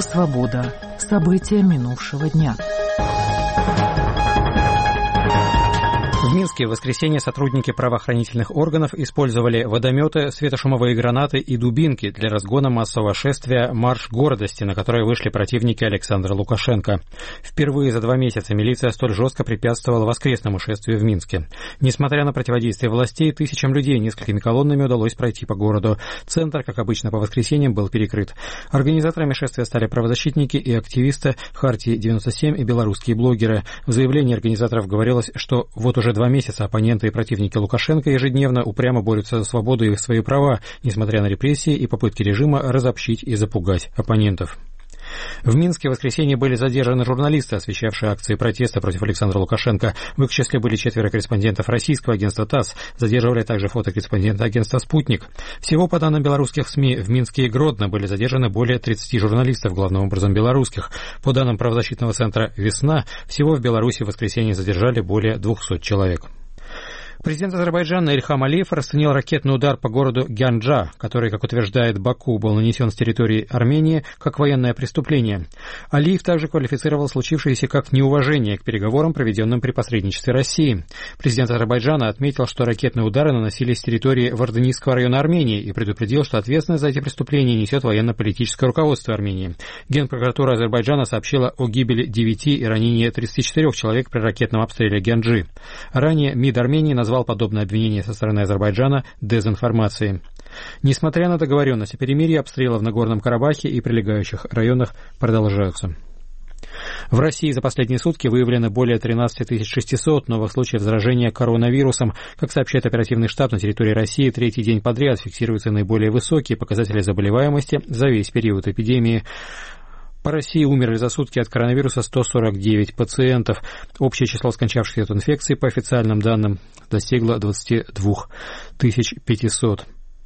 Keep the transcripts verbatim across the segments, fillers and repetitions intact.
«Свобода». События минувшего дня. В Минске в воскресенье сотрудники правоохранительных органов использовали водометы, светошумовые гранаты и дубинки для разгона массового шествия «Марш гордости», на которое вышли противники Александра Лукашенко. Впервые за два месяца милиция столь жестко препятствовала воскресному шествию в Минске. Несмотря на противодействие властей, тысячам людей несколькими колоннами удалось пройти по городу. Центр, как обычно по воскресеньям, был перекрыт. Организаторами шествия стали правозащитники и активисты Хартии девяносто семь и белорусские блогеры. В заявлении организаторов говорилось, что вот уже два месяца оппоненты и противники Лукашенко ежедневно упрямо борются за свободу и свои права, несмотря на репрессии и попытки режима разобщить и запугать оппонентов. В Минске в воскресенье были задержаны журналисты, освещавшие акции протеста против Александра Лукашенко. В их числе были четверо корреспондентов российского агентства ТАСС. Задерживали также фотокорреспондента агентства «Спутник». Всего, по данным белорусских СМИ, в Минске и Гродно были задержаны более тридцати журналистов, главным образом белорусских. По данным правозащитного центра «Весна», всего в Беларуси в воскресенье задержали более двухсот человек. Президент Азербайджана Ильхам Алиев расценил ракетный удар по городу Гянджа, который, как утверждает Баку, был нанесен с территории Армении, как военное преступление. Алиев также квалифицировал случившееся как неуважение к переговорам, проведенным при посредничестве России. Президент Азербайджана отметил, что ракетные удары наносились с территории Варданийского района Армении и предупредил, что ответственность за эти преступления несет военно-политическое руководство Армении. Генпрокуратура Азербайджана сообщила о гибели девяти и ранении тридцати четырёх человек при ракетном обстреле Гянджи. Ранее МИД Армении назвал назвал подобное обвинение со стороны Азербайджана дезинформацией. Несмотря на договоренность о перемирии, обстрелы в Нагорном Карабахе и прилегающих районах продолжаются. В России за последние сутки выявлено более тринадцати тысяч шестисот новых случаев заражения коронавирусом. Как сообщает оперативный штаб, на территории России третий день подряд фиксируются наиболее высокие показатели заболеваемости за весь период эпидемии. По России умерли за сутки от коронавируса сто сорок девять пациентов. Общее число скончавшихся от инфекции, по официальным данным, достигло двадцати двух тысяч пятисот.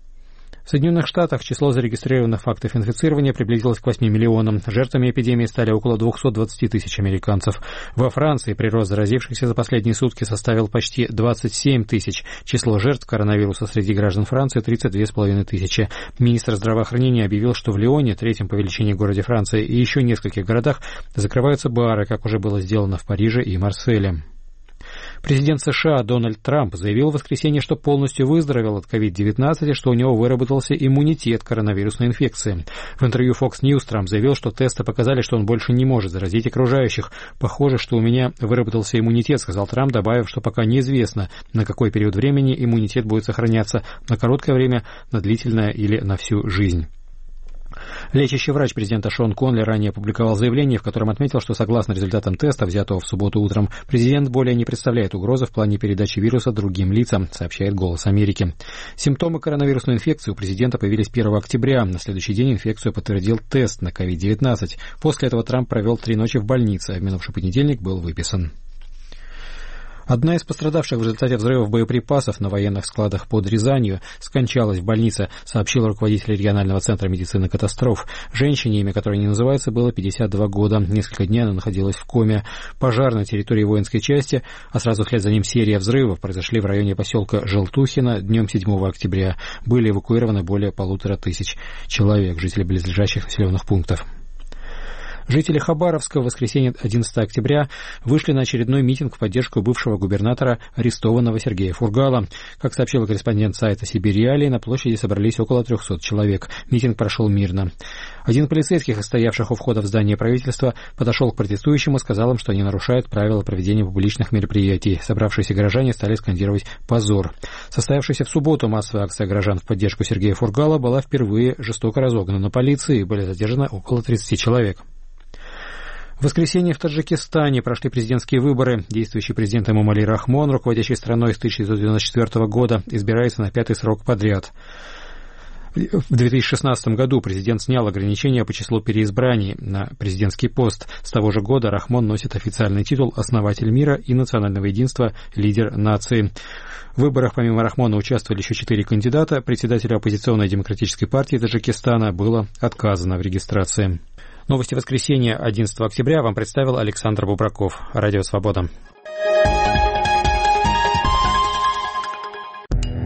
В Соединенных Штатах число зарегистрированных фактов инфицирования приблизилось к восьми миллионам. Жертвами эпидемии стали около двухсот двадцати тысяч американцев. Во Франции прирост заразившихся за последние сутки составил почти двадцать семь тысяч. Число жертв коронавируса среди граждан Франции тридцать две с половиной тысячи. Министр здравоохранения объявил, что в Лионе, третьем по величине городе Франции, и еще нескольких городах закрываются бары, как уже было сделано в Париже и Марселе. Президент США Дональд Трамп заявил в воскресенье, что полностью выздоровел от ковид девятнадцать и что у него выработался иммунитет к коронавирусной инфекции. В интервью Fox News Трамп заявил, что тесты показали, что он больше не может заразить окружающих. «Похоже, что у меня выработался иммунитет», — сказал Трамп, добавив, что пока неизвестно, на какой период времени иммунитет будет сохраняться — на короткое время, на длительное или на всю жизнь. Лечащий врач президента Шон Конли ранее опубликовал заявление, в котором отметил, что согласно результатам теста, взятого в субботу утром, президент более не представляет угрозы в плане передачи вируса другим лицам, сообщает «Голос Америки». Симптомы коронавирусной инфекции у президента появились первого октября. На следующий день инфекцию подтвердил тест на ковид девятнадцать. После этого Трамп провел три ночи в больнице, а в минувший понедельник был выписан. Одна из пострадавших в результате взрывов боеприпасов на военных складах под Рязанью скончалась в больнице, сообщил руководитель регионального центра медицины катастроф. Женщине, имя которой не называется, было пятьдесят два года. Несколько дней она находилась в коме. Пожар на территории воинской части, а сразу вслед за ним серия взрывов, произошли в районе поселка Желтухино днем седьмого октября. Были эвакуированы более полутора тысяч человек, жителей близлежащих населенных пунктов. Жители Хабаровска в воскресенье одиннадцатого октября вышли на очередной митинг в поддержку бывшего губернатора арестованного Сергея Фургала. Как сообщил корреспондент сайта «Сибирь Реалии», на площади собрались около трехсот человек. Митинг прошел мирно. Один полицейских, стоявших у входа в здание правительства, подошел к протестующим и сказал им, что они нарушают правила проведения публичных мероприятий. Собравшиеся горожане стали скандировать «позор». Состоявшаяся в субботу массовая акция горожан в поддержку Сергея Фургала была впервые жестоко разогнана полицией, и были задержаны около тридцати человек. В воскресенье в Таджикистане прошли президентские выборы. Действующий президент Эмомали Рахмон, руководящий страной с тысяча девятьсот девяносто четвёртого года, избирается на пятый срок подряд. В две тысячи шестнадцатом году президент снял ограничения по числу переизбраний на президентский пост. С того же года Рахмон носит официальный титул «Основатель мира и национального единства, лидер нации». В выборах помимо Рахмона участвовали еще четыре кандидата. Председателю оппозиционной демократической партии Таджикистана было отказано в регистрации. Новости воскресенья одиннадцатого октября вам представил Александр Бубраков. Радио «Свобода».